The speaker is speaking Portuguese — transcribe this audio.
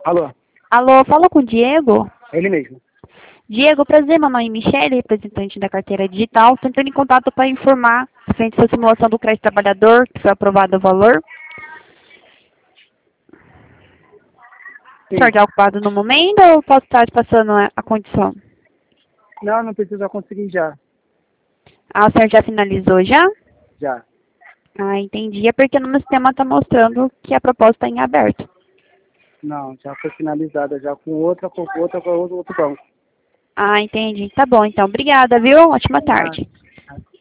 Alô, Alô, fala com o Diego. ele mesmo. Diego, prazer, meu nome é Michele, representante da carteira digital. Estou entrando em contato para informar frente à sua simulação do crédito trabalhador, que foi aprovado o valor. O Sim. senhor está ocupado no momento ou posso estar te passando a condição? Não, não precisa conseguir já. Ah, o senhor já finalizou já? Já. Ah, entendi. É porque no meu sistema está mostrando que a proposta está em aberto. Não, já foi finalizada já com outro banco. Ah, entendi. Tá bom, então. Obrigada, viu? Ótima tarde.